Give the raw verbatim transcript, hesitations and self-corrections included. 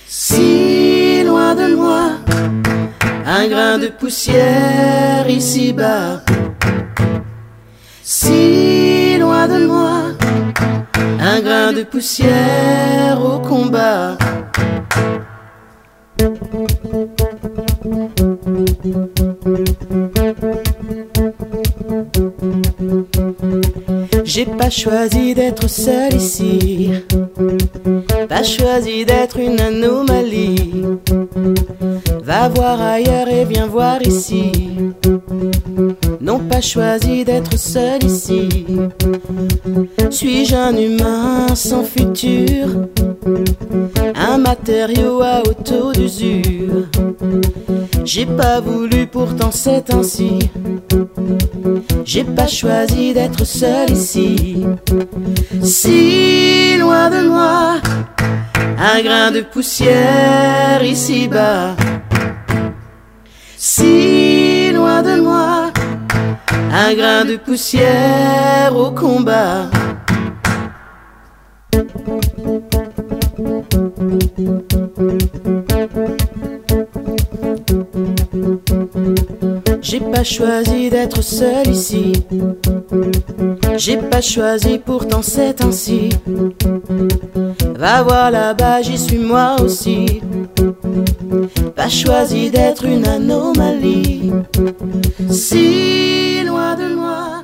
Si loin de moi, un grain de poussière ici-bas. Si loin de moi, un grain de poussière au combat. J'ai pas choisi d'être seul ici, pas choisi d'être une anomalie. Va voir ailleurs et viens voir ici. Non, pas choisi d'être seul ici. Suis-je un humain sans futur, un matériau à auto d'usure? J'ai pas voulu, pourtant c'est ainsi. J'ai pas choisi d'être seul ici. Si loin de moi, un grain de poussière ici-bas. Si loin de moi, un grain de poussière au combat. J'ai pas choisi d'être seul ici. J'ai pas choisi, pourtant c'est ainsi. Va voir là-bas, j'y suis moi aussi. Pas choisi d'être une anomalie. Si loin de moi.